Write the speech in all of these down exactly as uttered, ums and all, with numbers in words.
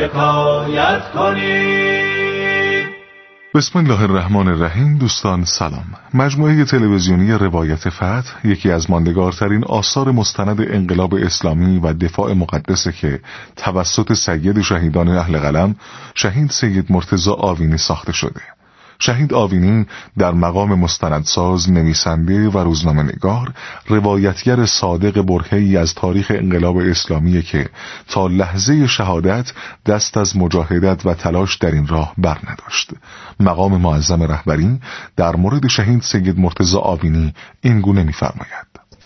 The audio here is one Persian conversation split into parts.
حکایت کنیم. بسم الله الرحمن الرحیم. دوستان سلام. مجموعه تلویزیونی روایت فتح یکی از ماندگارترین آثار مستند انقلاب اسلامی و دفاع مقدسه که توسط سید شهیدان اهل قلم شهید سید مرتضی آوینی ساخته شده. شهید آوینی در مقام مستندساز، نویسنده و روزنامه‌نگار، روایتگر صادق برهه‌ای از تاریخ انقلاب اسلامی که تا لحظه شهادت دست از مجاهدت و تلاش در این راه بر نداشت. مقام معظم رهبری در مورد شهید سید مرتضی آوینی این گونه می‌فرماید: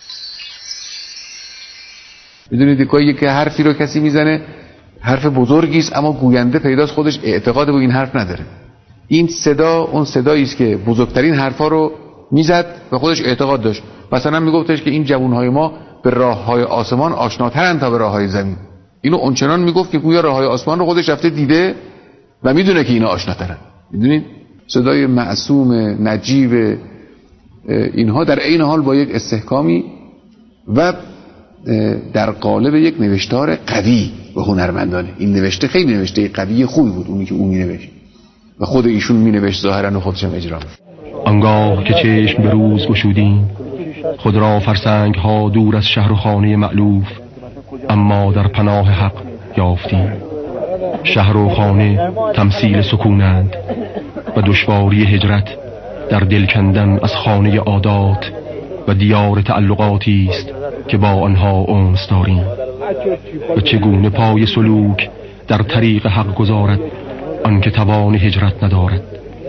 میدونید که که حرفی رو کسی میزنه، حرف بزرگی است، اما گوینده پیداست خودش اعتقاد به این حرف نداره. این صدا اون صدایی است که بزرگترین حرفا رو میزد و خودش اعتقاد داشت. مثلا میگفتش که این جوانهای ما به راههای آسمان آشناترن تا به راههای زمین. اینو اونچنان میگفت که گویا راههای آسمان رو خودش رفته دیده و میدونه که اینا آشناترن. میدونید صدای معصوم نجیب اینها در عین حال با یک استحکامی و در قالب یک نوشتار قوی و هنرمندانه. این نوشته خیلی نوشته قوی خوبی بود، اونی که اون مینوشت و خود ایشون مینوشت ظاهرا و خودش هم اجرا می‌کرد. آنگاه که چشم به روز گشودیم، خود را فرسنگ ها دور از شهر و خانه مألوف اما در پناه حق یافتیم. شهر و خانه تمثیل سکونند و دشواری هجرت در دل کندن از خانه عادات و دیار تعلقاتی است که با آنها انس داریم و چگونه پای سلوک در طریق حق گذارد آنکه توان هجرت ندارد.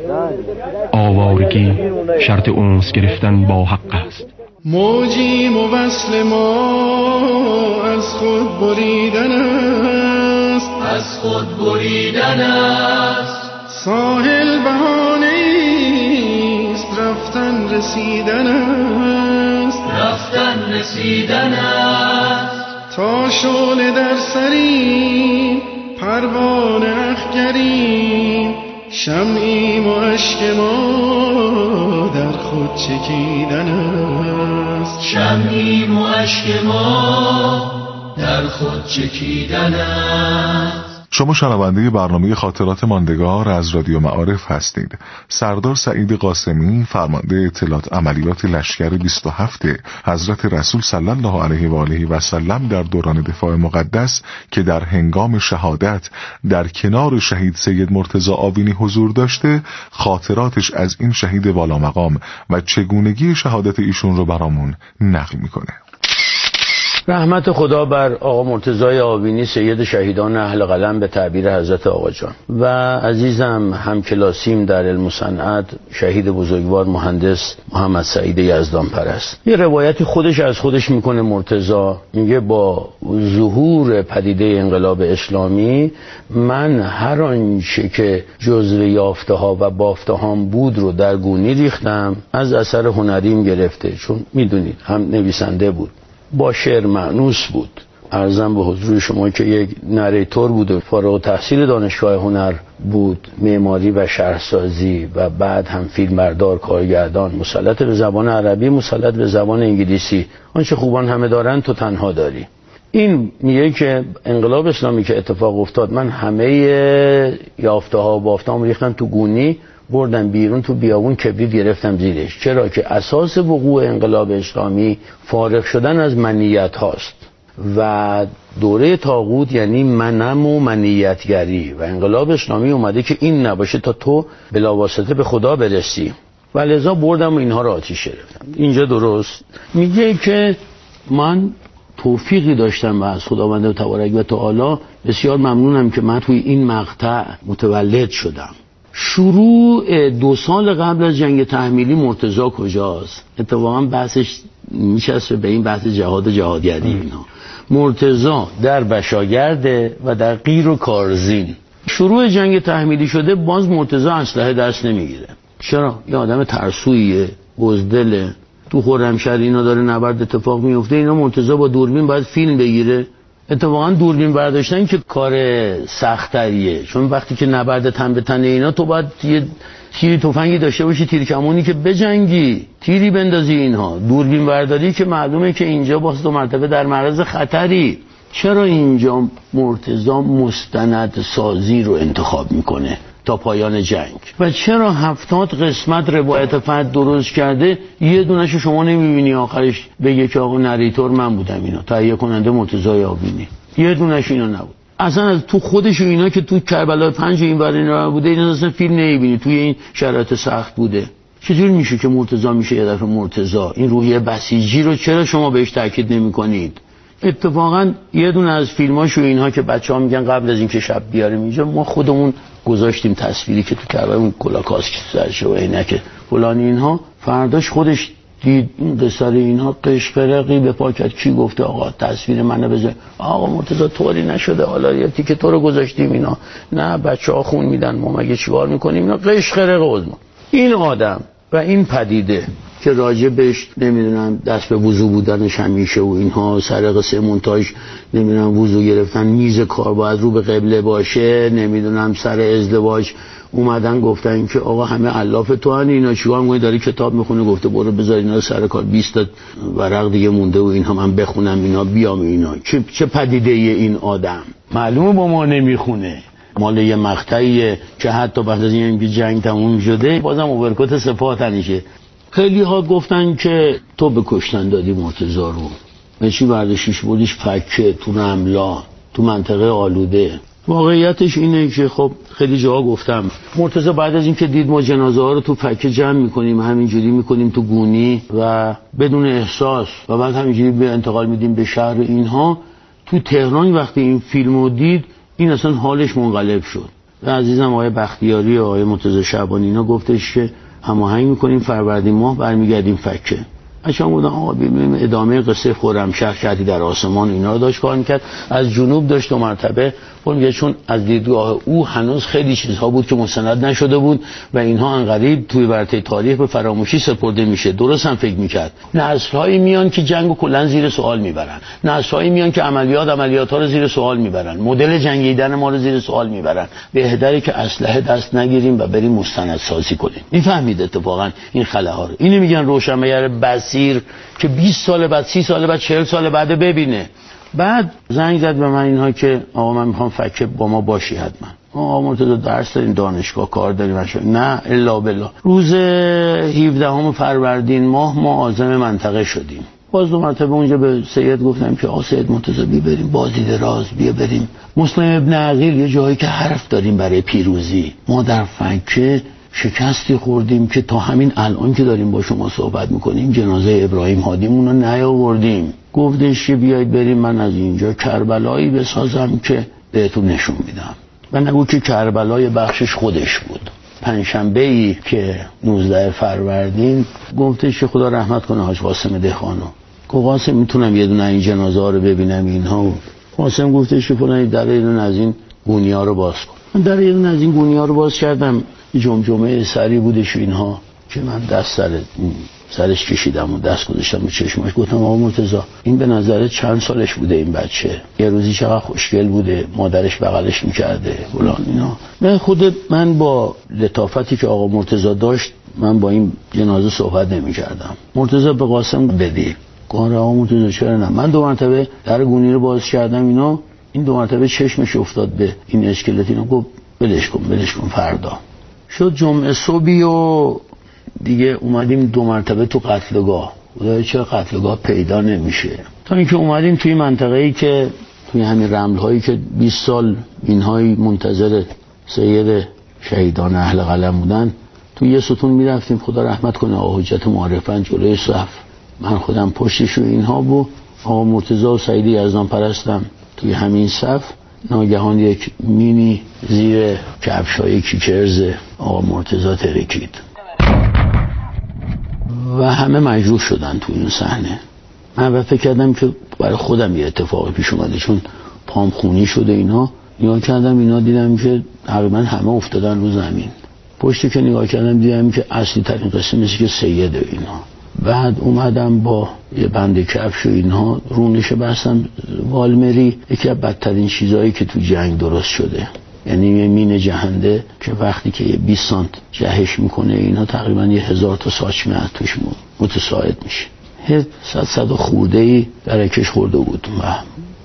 آوارگی شرط انس گرفتن با حق است. موجی موصل ما از خود بریدن است، از خود بریدن است. ساحل بهانه است، رفتن رسیدن است، رفتن رسیدن است. تا شعله در سریم پروانه اخگریم، شمعیم و اشک ما در خود چکیدن است، شمعیم و اشک ما در خود چکیدن است. شما شنونده برنامه خاطرات ماندگار از رادیو معارف هستید. سردار سعید قاسمی، فرمانده اطلاعات عملیات لشکر بیست و هفت حضرت رسول صلی الله علیه و آله و سلم در دوران دفاع مقدس که در هنگام شهادت در کنار شهید سید مرتضی آوینی حضور داشته، خاطراتش از این شهید والا مقام و چگونگی شهادت ایشون رو برامون نقل میکنه. رحمت خدا بر آقا مرتضی آوینی سید شهیدان اهل قلم به تعبیر حضرت آقا جان و عزیزم همکلاسیم در علم و صنعت شهید بزرگوار مهندس محمد سعید یزدان پرست. یه روایتی خودش از خودش میکنه. مرتضی میگه با ظهور پدیده انقلاب اسلامی من هر آنچه که جزو یافته ها و بافته هام بود رو در گونی ریختم، از اثر هنریم گرفته، چون میدونید هم نویسنده بود، با شعر مأنوس بود. عرضم به حضور شما که یک نریتور بود و فارغ التحصیل دانشگاه هنر بود، معماری و شهرسازی و بعد هم فیلمبردار، کارگردان، مسلط به زبان عربی، مسلط به زبان انگلیسی. آنچه خوبان همه دارن تو تنها داری. این میگه که انقلاب اسلامی که اتفاق افتاد، من همه یافته ها و بافته هم ریختم تو گونی، بردم بیرون تو بیابون، کبریت گرفتم زیرش. چرا که اساس وقوع انقلاب اسلامی فارغ شدن از منیت هاست و دوره طاغوت یعنی منم و منیتگری، و انقلاب اسلامی اومده که این نباشه تا تو بلاواسطه به خدا برسی، و لذا بردم و اینها را آتیش گرفتم. اینجا درست میگه که من توفیقی داشتم و از خداوند تبارک و تعالی بسیار ممنونم که من توی این مقطع متولد شدم. شروع دو سال قبل از جنگ تحمیلی مرتضی کجاست؟ اتفاقا بحثش میچسبه به این بحث جهاد و جهادگری. اینا مرتضی در بشاگرده و در قیر و کارزین. شروع جنگ تحمیلی شده، باز مرتضی اسلحه دست نمیگیره. چرا؟ یه آدم ترسویه، بزدله. تو خرمشهر اینا داره نبرد اتفاق میفته، اینا مرتضی با دوربین باید فیلم بگیره. اتفاقا دوربین برداشتن که کار سخت‌تریه، چون وقتی که نبرد تن به تن اینا تو باید یه تیری تفنگی داشته باشی، تیر کمونی که بجنگی، تیری بندازی. اینها دوربین برداری که معلومه که اینجا باز دو مرتبه در معرض خطری. چرا اینجا مرتضی مستند سازی رو انتخاب میکنه تا پایان جنگ و چرا هفتاد قسمت روایت فتح درست کرده یه دونه‌شو شما نمیبینی آخرش بگه که آقا نریتور من بودم اینا تهیه کننده مرتضی آوینی، یه دونه‌ش اینا نبود اصلا. از تو خودش و اینا که تو کربلای پنج این ور اینا بوده اینا اصلا فیلم نمیبینی، توی این شرایط سخت بوده. چجور میشه که مرتضی میشه یه دفعه مرتضی؟ این روحیه بسیجی رو چرا شما بهش تاکید نمی‌کنید؟ اتفاقا یه دونه از فیلماش و اینها که بچه‌ها میگن قبل از اینکه شب بیاریم اینجا ما خودمون گذاشتیم تصویری که تو کربلا اون کلاکاس که سرشه و عینک فلان اینها، فرداش خودش دید این قصه اینها قشقرقی به پا کرد. کی گفته آقا تصویر منو بذار؟ آقا مرتضی طوری نشده، حالا یه تیکه تو رو گذاشتیم اینا. نه بچه‌ها خون میدن، ما مگه چیکار میکنیم؟ اینا قشقرق عظما. این آدم و این پدیده که راجع بهش نمیدونم دست به وضو بودنش همیشه و اینها، سر قصه مونتاژ نمیدونم وضو گرفتن، میز کار باید رو به قبله باشه، نمیدونم سر ازدواج اومدن گفتن که آقا همه علاف تو هن، اینا چیکار می‌کنی؟ داری کتاب میخونه، گفته برو بذار اینا سر کار، بیست تا ورق دیگه مونده و اینها من بخونم اینا بیام اینا. چه چه پدیده این آدم؟ معلومه با ما نمیخونه. مال یه مقطعیه که حتی بعد از اینکه جنگ تموم شده بازم اوورکوت سپاه تنشه. خیلی ها گفتن که تو به کشتن دادی مرتضی رو، به چی برداشتیش بودیش؟ فکه تو رملا تو منطقه آلوده. واقعیتش اینه که خب خیلی جاها گفتم مرتضی بعد از اینکه دید ما جنازه ها رو تو فکه جمع میکنیم همینجوری میکنیم تو گونی و بدون احساس و بعد همینجوری به انتقال میدیم به شهر اینها، تو تهران وقتی این فیلمو دید این اصلا حالش منقلب شد. و عزیزم آقای بختیاری و آقای مرتضی شعبانی اینا گفتش که هماهنگ میکنیم فروردین ماه برمیگردیم فکه. اصلا بودن آقا ببینیم ادامه قصه خرمشهر شهری در آسمان اینا رو داشت کار میکرد. از جنوب داشت دو مرتبه میگه چون از دیدگاه او هنوز خیلی چیزها بود که مستند نشده بود و اینها انقریب توی ورطه تاریخ به فراموشی سپرده میشه. درست هم فکر میکرد. نسل‌هایی میان که جنگو کلا زیر سوال میبرن، نسل‌هایی میان که عملیات عملیات‌ها رو زیر سوال میبرن، مدل جنگیدن ما رو زیر سوال میبرن. بهتره که اسلحه دست نگیریم و بریم مستند سازی کنیم. میفهمید اتفاقا این خلاها رو؟ اینو میگن روشنگر بصیر که بیست سال بعد، سی سال بعد، چهل سال بعد ببینه. بعد زنگ زد به من اینها که آقا من میخوام فکر با ما باشی حتما. آقا مرتضی درس داریم، دانشگاه کار داریم. نه الا بالله. روز هفدهم فروردین ماه ما عازم منطقه شدیم. باز دو مرتبه اونجا به سید گفتم که آقا سید مرتضی بیا بریم بازدید راز، بیا بریم مسلم ابن عقیل، یه جایی که حرف داریم برای پیروزی. ما در فکر شکستی خوردیم که تا همین الان که داریم با شما صحبت میکنیم جنازه ابراهیم هادیمون رو نیاوردیم. گفتش که بیایید بریم من از اینجا کربلایی بسازم که بهتون نشون میدم. و نگو که کربلای بخشش خودش بود. پنجشنبه‌ای که نوزده فروردین گفتش که خدا رحمت کنه حاج قاسم دهخانو. گفت قاسم میتونم یه دونه این جنازه ها رو ببینم اینها؟ قاسم گفتش که فلان در یه دونه از این گونی‌ها رو باز کن. من در یه دونه از این گونی‌ها رو باز کردم. جمجمه سری بودش اینها که من دست سر سرش کشیدم و دست گذاشتم به چشماش. گفتم آقا مرتضی این به نظرت چند سالش بوده این بچه؟ یه روزی چقدر خوشگل بوده، مادرش بغلش میکرده فلان اینا. من خودت من با لطافتی که آقا مرتضی داشت من با این جنازه صحبت نمیکردم. مرتضی به قاسم بدی گفت آقا مرتضی چرا نه؟ من دو مرتبه در گونی رو باز کردم اینا، این دو مرتبه چشمش افتاد به این اسکلت اینا. گفت بلش کن بلش کن. فردا شد جمعه صبحی و دیگه اومدیم دو مرتبه تو قتلگاه. خدای چه قتلگاه پیدا نمیشه. تا اینکه اومدیم توی منطقه‌ای که توی همین رمل‌هایی که بیست سال اینهایی منتظر سید شهیدان اهل قلم بودن، توی یه ستون میرفتیم. خدا رحمت کنه آقا حجت معرفن جلوی صف، من خودم پشتش و اینها بود. آقا مرتضی و سعید یزدان پرستم توی همین صف. ناگهان یک مینی زیر کفشای کیکرز آقا مرتضی ترکید و همه مجروح شدن تو این صحنه. من فکر کردم که برای خودم یه اتفاقی پیش اومده چون پام خونی شده اینا. نگاه کردم اینا دیدم که تقریبا همه افتادن رو زمین. پشتی که نگاه کردم دیدم که اصلی ترین قسم مثل که سیده اینا. بعد اومدم با یه بند کفش و اینها رونش بستم. والمری یکی از بدترین چیزایی که تو جنگ درست شده، یعنی یه مین جهنده که وقتی که یه بیست سانت جهش میکنه اینا تقریبا یه هزار تا ساچمه از توش متساعد میشه. یه صد صد خورده ای درکش خورده بود و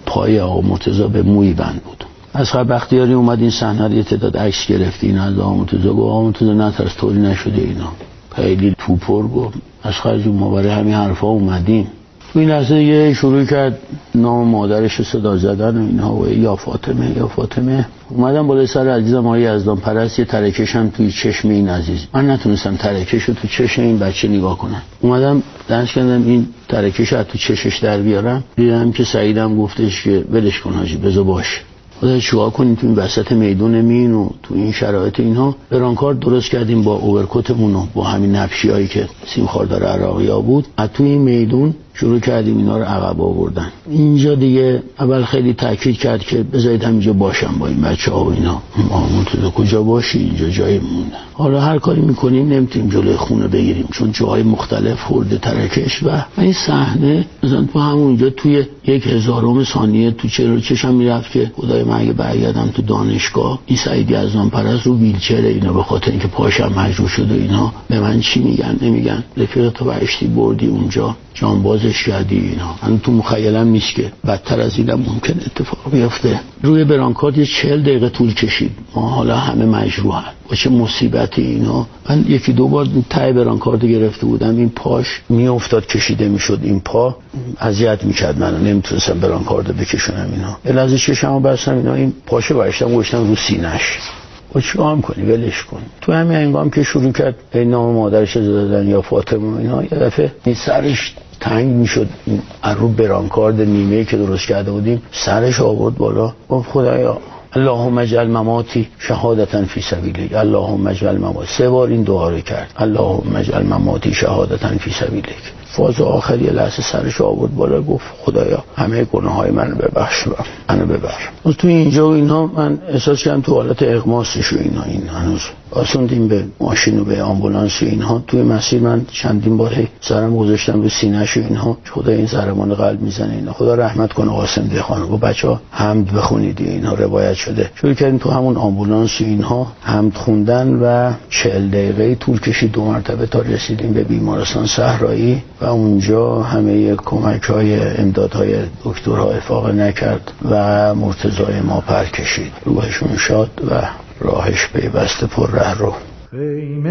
پای آقا مرتضی به موی بند بود. اصغر بختیاری اومد این صحنه رو یه تعداد عکس گرفت، این از آقا مرتضی گفت آقا مرتضی نترس طوری نشده اینا. خیلی توپر گفت اصغر جون ما برای همین حرفا اومدیم. تو این لحظه یه شروع کرد نام مادرش صدا زدن و اینها و یا فاطمه یا فاطمه. اومدم بالای سر عزیزم آقای یزدان پرست، یه ترکش هم توی چشم این عزیز، من نتونستم ترکش رو تو چشم این بچه نگاه کنم. اومدم دنش کردم این ترکش رو تو چشش در بیارم، دیدم که سعیدم گفتش که ولش کن حاجی بذار باشه. خدا چیکار کنیم تو این وسط میدون مین و تو این شرایط اینها. برانکار درست کردیم با اوورکوتمون و با همین نبشیایی که سیمخاردار عراقی‌ها بود، از تو این میدون شروع کردیم اینا رو عقب آوردن. اینجا دیگه اول خیلی تاکید کرد که بذارید همینجا باشم با این بچه‌ها و اینا. ما تو کجا باشی؟ اینجا جای موندن. حالا هر کاری میکنیم نمیتونیم جلوی خونه بگیریم چون جاهای مختلف خورده ترکش و این صحنه مثلا تو همونجا توی یک هزارم ثانیه تو چهل چشم میرفت که خدای من اگه برگردم تو دانشگاه این سعید یزدان پرست رو ویلچر اینا به خاطر اینکه پاشم مجروح شده اینا به من چی میگن نمیگن رفیق تو بهشتی بردی اونجا جانبازش کردی اینا. من تو مخیلم نیست که بدتر از اینم ممکن اتفاق بیفته. روی برانکارد یه چهل دقیقه طول کشید. ما حالا همه مجروحن و چه مصیبتی اینا. من یکی دو بار ته برانکارد گرفته بودم، این پاش میافتاد کشیده میشد، این پا اذیت میکرد منو، نمیتونستم برانکارد بکشونم اینا. الازه چشمو بستم اینا، این پاشو برشتم گوشتم رو سینه‌اش. و چیکار می‌کنی؟ ولش کن. تو همین هنگام که شروع کرد به نام مادرش دادن یا فاطمه اینا، یه دفعه این سرش تنگ میشد، رو برانکارد نیمه‌ای که درست کرده بودیم سرش آورد بالا، گفت خدایا اللهم اجعل مماتی شهادتا فی سبیلک، اللهم اجعل مماتی. سه بار این دعا رو کرد، اللهم اجعل مماتی شهادتا فی سبیلک. فاز آخر یه لحظه سرش آورد بالا، گفت خدایا همه گناههای منو ببخش و منو ببر. از تو اینجا و اینها من احساس کردم تو حالت اغماسش و اینا، این هنوز آسوندیم به ماشین و به آمبولانس و اینها. توی مسیر من چندین بار سرم گذاشتم رو سینه‌ش و اینها، خدا این ضربان قلب میزنه اینا، خدا رحمت کنه قاسم دهخان. و بچه‌ها حمد بخونید، اینها روایت شده. شروع کردیم تو همون آمبولانس و اینها حمد خوندن و چهل دقیقه طول کشید دو مرتبه تا رسیدیم به بیمارستان صحرایی و اونجا همه کمک‌های امدادهای دکترها افاقه نکرد و مرتضی ما پر کشید. روحشون شاد و راهش پیوسته پر ره رو. خیمه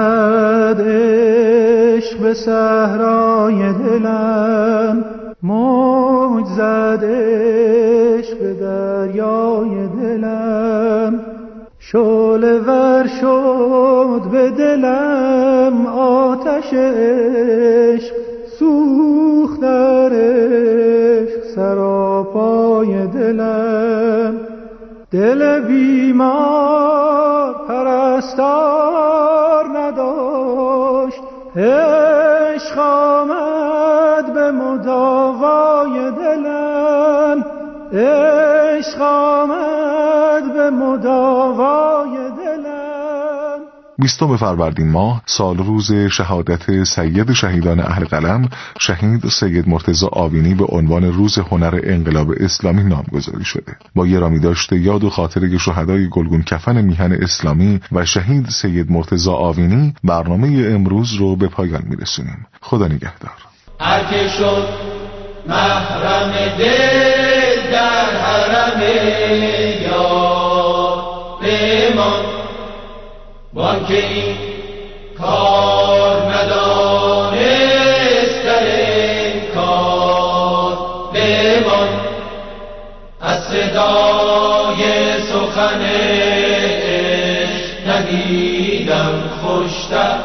زد عشق به صحرای دلم، موج زد عشق به دریای دلم، شعله ور شد به دلم آتش عشق، سوخت در عشق سراپای دلم. دل بیمار پرستار نداشت، عشق آمد به مداوای دلم، عشق آمد به مداوای دلم. بیستم فروردین ماه سال روز شهادت سید شهیدان اهل قلم شهید سید مرتضی آوینی به عنوان روز هنر انقلاب اسلامی نامگذاری شده. با گرامی داشته یاد و خاطره شهدای گلگون کفن میهن اسلامی و شهید سید مرتضی آوینی برنامه امروز رو به پایان میرسونیم. خدا نگهدار. هر که شد محرم دل در حرم یار بمان، بانکه این کار ندانست در این کار بمان. از صدای سخن عشق ندیدم خوشتر،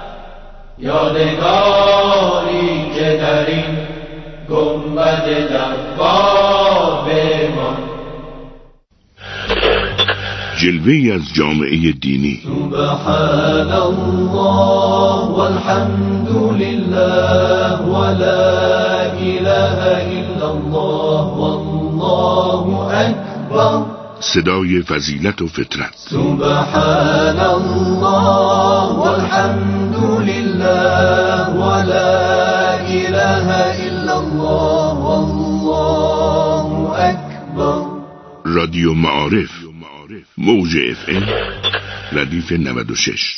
یادگاری که در این گنبد دوار بمان. جلوه‌ای از جامعه دینی. سبحان الله والحمد لله ولا اله الا الله والله اکبر. صدای فضیلت و فطرت. سبحان الله والحمد لله ولا اله الا الله والله اکبر. رادیو معارف موج اف ام ردیف نود و شش.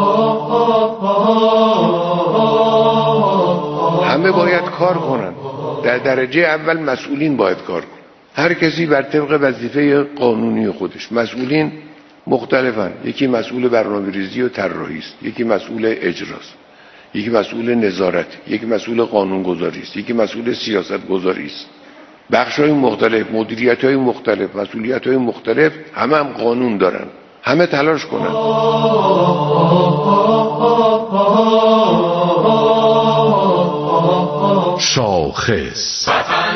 همه باید کار کنن، در درجه اول مسئولین باید کار کنن، هر کسی بر طبق وظیفه قانونی خودش. مسئولین مختلفن، یکی مسئول برنامه‌ریزی و طراحی است، یکی مسئول اجراست، یکی مسئول نظارت، یکی مسئول قانونگذاری است، یکی مسئول سیاست گذاری است. بخش‌های مختلف، مدیریت‌های مختلف، مسئولیت‌های مختلف، همه هم قانون دارن. همه تلاش کنن. شاخص وطن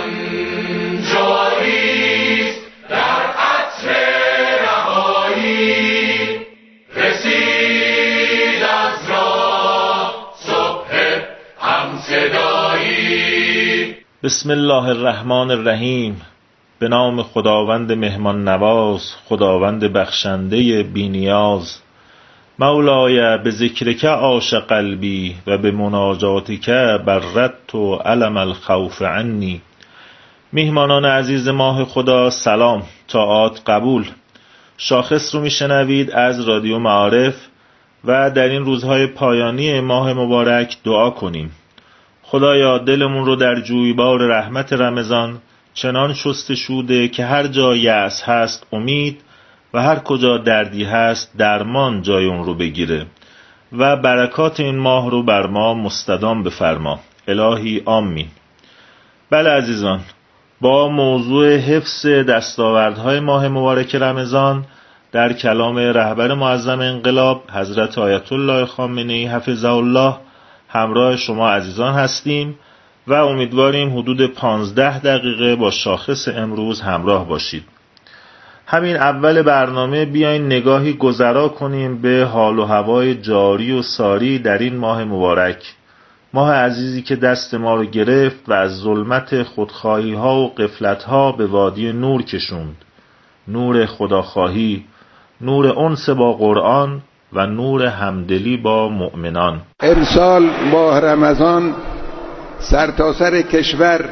جاریست در عطر رهایی، رسید از راه صبح همصدایی. بسم الله الرحمن الرحیم. به نام خداوند مهمان نواز، خداوند بخشنده بی نیاز. مولای به ذکرک عاش قلبی و به مناجاتک بررت و علم الخوف عنی. میهمانان عزیز ماه خدا سلام، طاعات قبول. شاخص رو میشنوید از رادیو معارف و در این روزهای پایانی ماه مبارک دعا کنیم. خدایا دلمون رو در جویبار رحمت رمضان چنان شستشوده که هر جا یأس هست امید و هر کجا دردی هست درمان جای اون رو بگیره و برکات این ماه رو بر ما مستدام بفرما. الهی آمین. بله عزیزان، با موضوع حفظ دستاوردهای ماه مبارک رمضان در کلام رهبر معظم انقلاب حضرت آیت الله خامنه‌ای حفظه الله همراه شما عزیزان هستیم و امیدواریم حدود پانزده دقیقه با شاخص امروز همراه باشید. همین اول برنامه بیاین نگاهی گذرا کنیم به حال و هوای جاری و ساری در این ماه مبارک، ماه عزیزی که دست ما رو گرفت و از ظلمت خودخواهی ها و غفلت ها به وادی نور کشوند. نور خداخواهی، نور انس با قرآن و نور همدلی با مؤمنان. امسال ماه رمضان سرتاسر کشور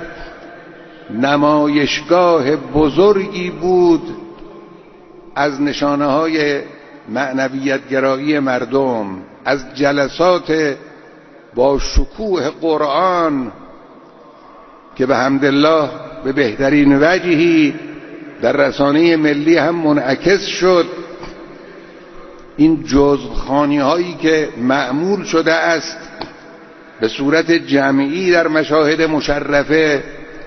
نمایشگاه بزرگی بود از نشانه های معنویت گرایی مردم، از جلسات با شکوه قرآن که به حمدالله به بهترین وجهی در رسانه ملی هم منعکس شد. این جزوخوانی هایی که معمول شده است به صورت جمعی در مشاهد مشرفه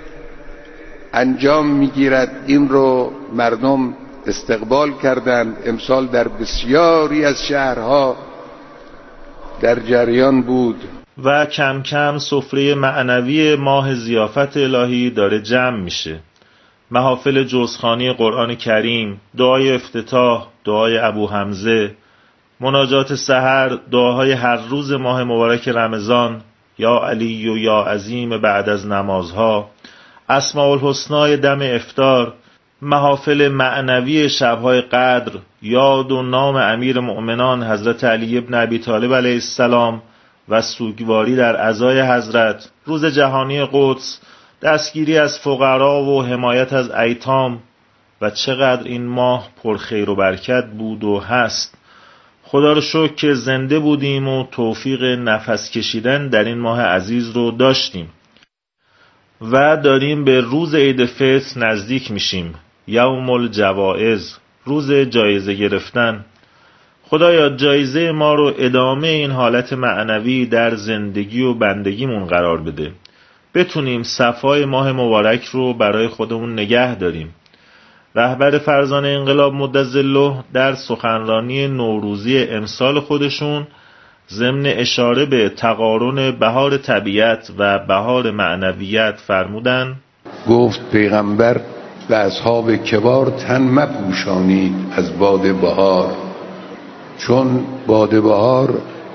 انجام میگیرد، این رو مردم استقبال کردند. امسال در بسیاری از شهرها در جریان بود و کم کم سفره معنوی ماه ضیافت الهی داره جمع میشه. محافل جزخوانی قرآن کریم، دعای افتتاح، دعای ابو حمزه، مناجات سحر، دعاهای هر روز ماه مبارک رمضان، یا علی و یا عظیم بعد از نمازها، اسماء الحسنای دم افطار، محافل معنوی شبهای قدر، یاد و نام امیر مؤمنان حضرت علی ابن ابی طالب علیه السلام و سوگواری در عزای حضرت، روز جهانی قدس، دستگیری از فقرا و حمایت از ایتام. و چقدر این ماه پر خیر و برکت بود و هست. خدا رو شکر که زنده بودیم و توفیق نفس کشیدن در این ماه عزیز رو داشتیم و داریم به روز عید فطر نزدیک میشیم. یوم الجوائز، روز جایزه گرفتن. خدایا جایزه ما رو ادامه این حالت معنوی در زندگی و بندگیمون قرار بده، بتونیم صفای ماه مبارک رو برای خودمون نگه داریم. رهبر فرزان انقلاب مدظله در سخنرانی نوروزی امسال خودشون ضمن اشاره به تقارن بهار طبیعت و بهار معنویت فرمودن، گفت پیغمبر و اصحاب کبار تن مپوشانید از باد بهار، چون باد بهار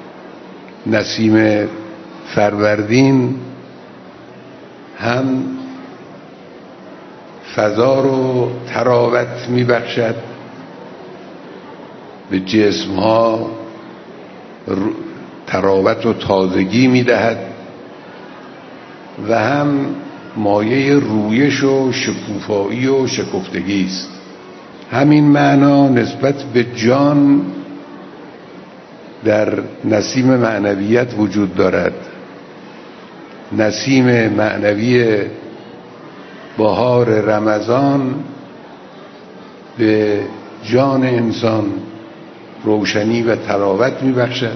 نسیم فروردین هم فضا رو تراوت میبخشد، به جسم ها تراوت و تازگی میدهد و هم مایه رویش و شکوفایی و شکفتگی است. همین معنا نسبت به جان در نسیم معنویت وجود دارد. نسیم معنوی بهار رمضان به جان انسان روشنی و تراوت میبخشد.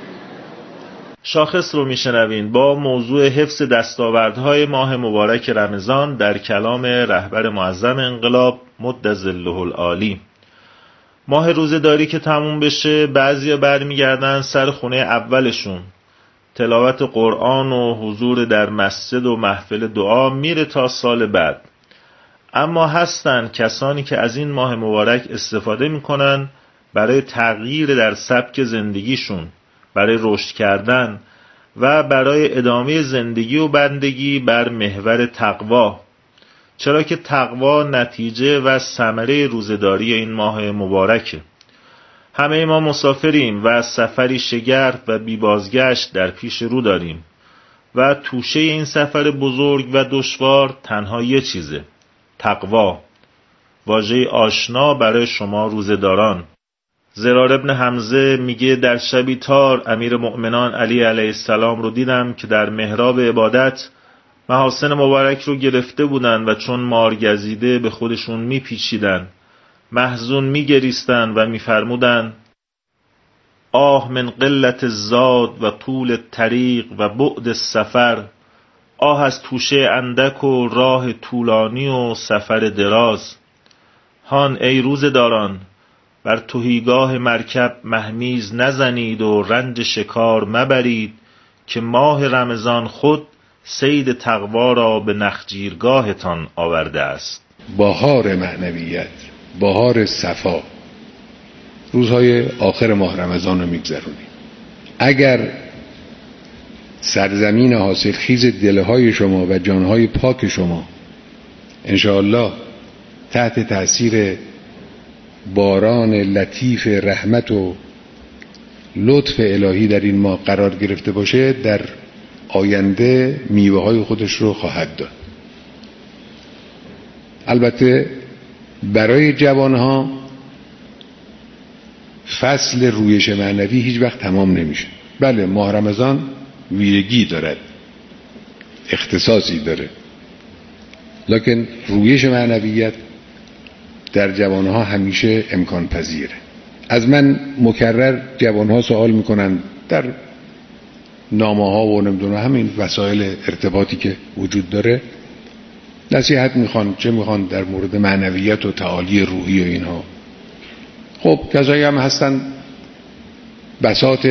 شاخص رو میشنوین با موضوع حفظ دستاوردهای ماه مبارک رمضان در کلام رهبر معظم انقلاب مد ظله العالی. ماه روزه‌داری که تموم بشه بعضیا برمیگردن سر خونه اولشون، تلاوت قرآن و حضور در مسجد و محفل دعا میره تا سال بعد. اما هستن کسانی که از این ماه مبارک استفاده میکنن برای تغییر در سبک زندگیشون، برای رشد کردن و برای ادامه زندگی و بندگی بر محور تقوا، چرا که تقوا نتیجه و ثمره روزه‌داری این ماه مبارکه. همه ما مسافریم و سفری شگرف و بی بازگشت در پیش رو داریم و توشه این سفر بزرگ و دشوار تنها یه چیزه: تقوا، واژه آشنا برای شما روزه‌داران. زرار ابن حمزه میگه در شبی تار امیر مؤمنان علی علیه السلام رو دیدم که در محراب عبادت محاسن مبارک رو گرفته بودن و چون مارگزیده به خودشون میپیچیدن، محزون میگریستن و میفرمودن: آه من قلت الزاد و طول طریق و بعد السفر، آه از توشه اندک و راه طولانی و سفر دراز. هان ای روزه‌داران، بر تهیگاه مرکب مهمیز نزنید و رنج شکار مبرید که ماه رمضان خود صید تقوا را به نخجیرگاهتان آورده است. بهار معنویت، بهار صفا، روزهای آخر ماه رمضان رو میگذرونیم. اگر سرزمین حاصل خیز دلهای شما و جانهای پاک شما انشاءالله تحت تأثیر باران لطیف رحمت و لطف الهی در این ماه قرار گرفته باشه، در آینده میوه های خودش رو خواهد داد. البته برای جوانها فصل رویش معنوی هیچ وقت تمام نمیشه. بله، ماه رمضان ویرگی دارد، اختصاصی داره، لکن رویش معنویت در جوانها همیشه امکان پذیره. از من مکرر جوانها سوال میکنن در نامه ها و نمیدونم همین وسایل ارتباطی که وجود داره، نصیحت میخوان، چه میخوان در مورد معنویت و تعالی روحی و اینها. خب کسایی هم هستن بساط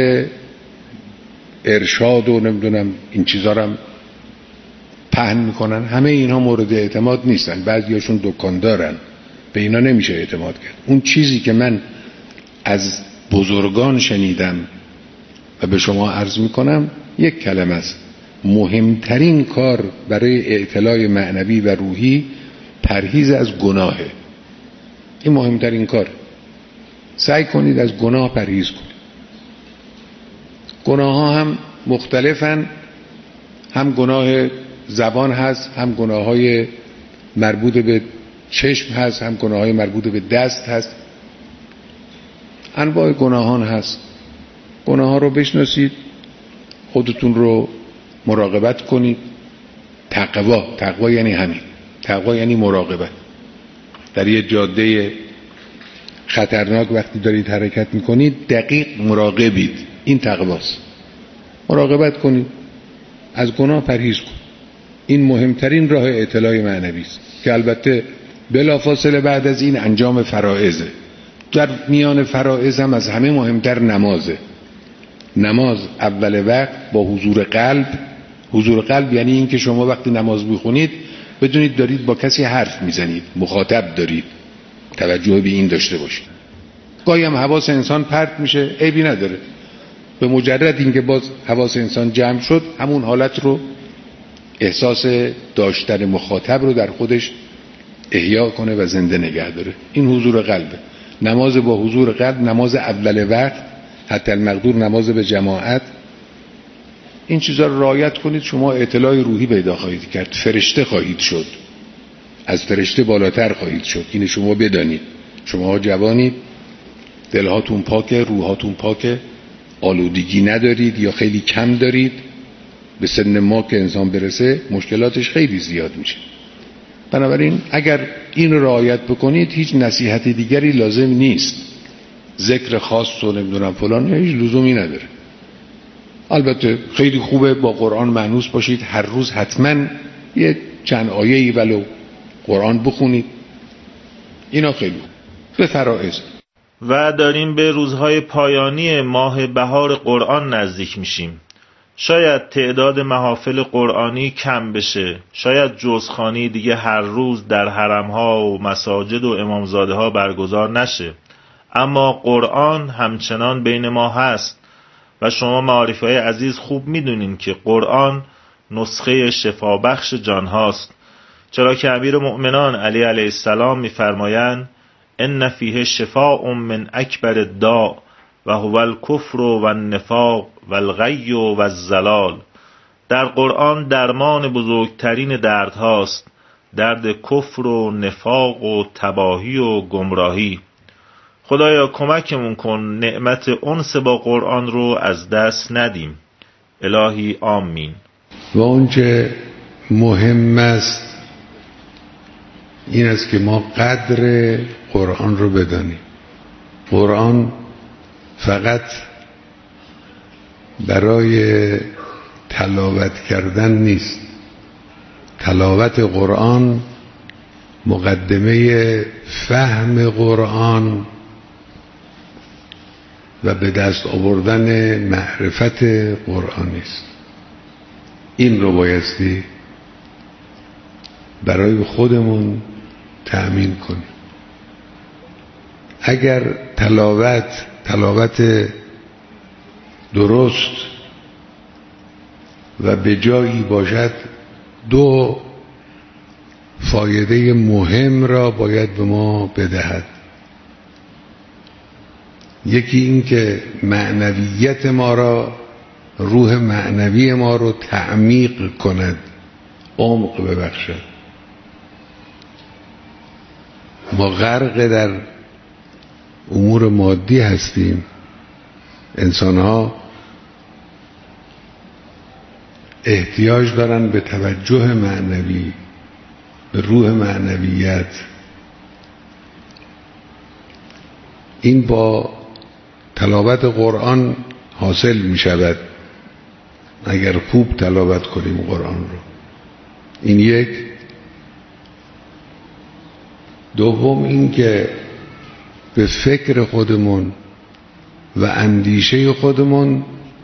ارشاد و نمیدونم این چیزا رو هم پهن میکنن. همه اینها مورد اعتماد نیستن، بعضیاشون دکان دارن، به اینا نمیشه اعتماد کرد. اون چیزی که من از بزرگان شنیدم و به شما عرض میکنم یک کلمه است: مهمترین کار برای اطلاع معنوی و روحی پرهیز از گناهه. این مهمترین کار. سعی کنید از گناه پرهیز کنید. گناه ها هم مختلفن، هم گناه زبان هست، هم گناه های مربوط به چشم هست، هم گناه های مربوط به دست هست. انواع گناهان هست. گناه ها رو بشناسید، خودتون رو مراقبت کنید. تقوا، تقوا یعنی همین، تقوا یعنی مراقبت. در یه جاده خطرناک وقتی دارید حرکت میکنید دقیق مراقبید، این تقواست. مراقبت کنید، از گناه پرهیز کنید. این مهمترین راه اطلاع معنوی است که البته بلافاصله بعد از این انجام فرائضه. در میان فرائض هم از همه مهمتر نمازه. نماز اول وقت با حضور قلب. حضور قلب یعنی این که شما وقتی نماز میخونید بدونید دارید با کسی حرف میزنید، مخاطب دارید، توجه به این داشته باشید. گاهی هم حواس انسان پرت میشه، عیبی نداره. به مجرد اینکه باز حواس انسان جمع شد، همون حالت رو، احساس داشتن مخاطب رو در خودش احیا کنه و زنده نگه داره. این حضور قلبه. نماز با حضور قلب، نماز اول وقت، حتی المقدور نماز به جماعت. این چیزا رو رعایت کنید، شما اطلاع روحی پیدا خواهید کرد، فرشته خواهید شد، از فرشته بالاتر خواهید شد. اینه شما بدانید. شما جوانید، دلهاتون پاکه، روحاتون پاکه، آلودگی ندارید یا خیلی کم دارید. به سن ما که انسان برسه مشکلاتش خیلی زیاد میشه. بنابراین اگر این رو رعایت بکنید هیچ نصیحت دیگری لازم نیست، ذکر خاص و نمیدونم فلان هیچ لزومی نداره. البته خیلی خوبه با قرآن مانوس باشید، هر روز حتما یه چند آیه‌ای ولو قرآن بخونید، اینا خیلی به فرائض. و داریم به روزهای پایانی ماه بهار قرآن نزدیک میشیم. شاید تعداد محافل قرآنی کم بشه، شاید جزخوانی دیگه هر روز در حرمها و مساجد و امامزاده ها برگزار نشه، اما قرآن همچنان بین ما هست و شما معارفه‌های عزیز خوب میدونین که قرآن نسخه شفابخش جان هاست، چرا که امیر مؤمنان علی علیه السلام میفرمایند ان فیه شفاء من اکبر الداء و هو الکفر و النفاق و الغی و الضلال. در قرآن درمان بزرگترین درد هاست، درد کفر و نفاق و تباهی و گمراهی. خدایا کمکمون کن نعمت انس با قرآن رو از دست ندیم. الهی آمین. و اونچه مهم است این است که ما قدر قرآن رو بدانیم. قرآن فقط برای تلاوت کردن نیست. تلاوت قرآن مقدمه فهم قرآن و به دست آوردن معرفت قرآن است. این رو بایستی برای خودمون تأمین کنیم. اگر تلاوت تلاوت درست و به جایی باشد، دو فایده مهم را باید به ما بدهد. یکی این که معنویت ما را، روح معنوی ما رو تعمیق کند، عمق ببخشد. ما غرق در امور مادی هستیم. انسان ها احتیاج دارن به توجه معنوی، به روح معنویت. این با تلاوت قرآن حاصل می شود اگر خوب تلاوت کنیم قرآن رو. این یک. دوم این که به فکر خودمون و اندیشه خودمون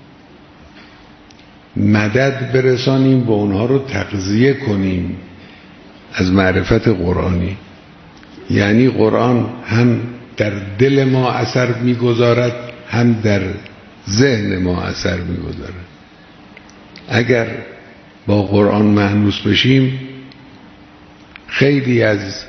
مدد برسانیم و اونها رو تغذیه کنیم از معرفت قرآنی. یعنی قرآن هم در دل ما اثر میگذارد، هم در ذهن ما اثر میگذارد. اگر با قرآن مانوس بشیم خیلی از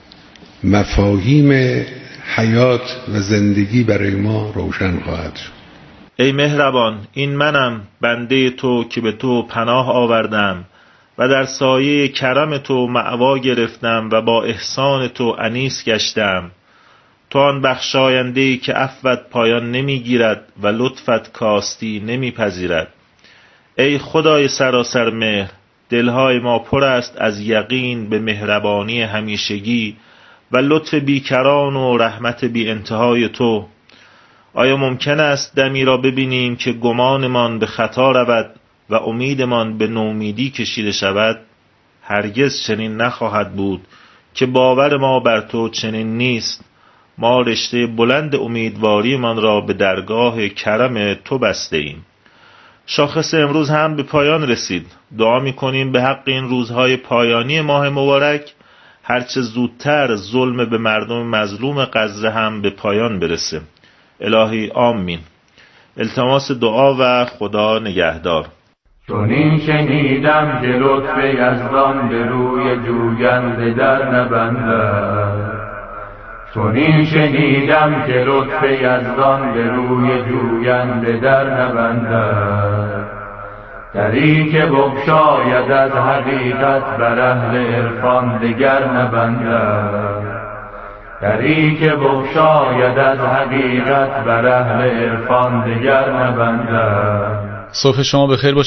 مفاهیم حیات و زندگی برای ما روشن خواهد شد. ای مهربان، این منم بنده تو که به تو پناه آوردم و در سایه کرم تو مأوا گرفتم و با احسان تو انیس گشتم. تو آن بخشاینده‌ای که عفوت پایان نمیگیرد و لطفت کاستی نمیپذیرد. ای خدای سراسر مهر، دلهای ما پر است از یقین به مهربانی همیشگی و لطف بیکران و رحمت بی انتهای تو. آیا ممکن است دمی را ببینیم که گمانمان به خطا رود و امیدمان به نومیدی کشیده شود؟ هرگز چنین نخواهد بود که باور ما بر تو چنین نیست. ما رشته بلند امیدواری من را به درگاه کرم تو بسته ایم. شاخص امروز هم به پایان رسید. دعا می کنیم به حق این روزهای پایانی ماه مبارک هرچه زودتر ظلم به مردم مظلوم غزه هم به پایان برسه. الهی آمین. التماس دعا و خدا نگهدار. چون این شنیدم که لطف یزدان به روی جوینده در نبندد. چون این شنیدم که لطف یزدان به روی جوینده در نبندد. دری که بگشاید از حقیقت بر اهل عرفان دگر نبندد. دری که بگشاید از حقیقت بر اهل عرفان دگر نبندد. صبح شما بخیر باشه.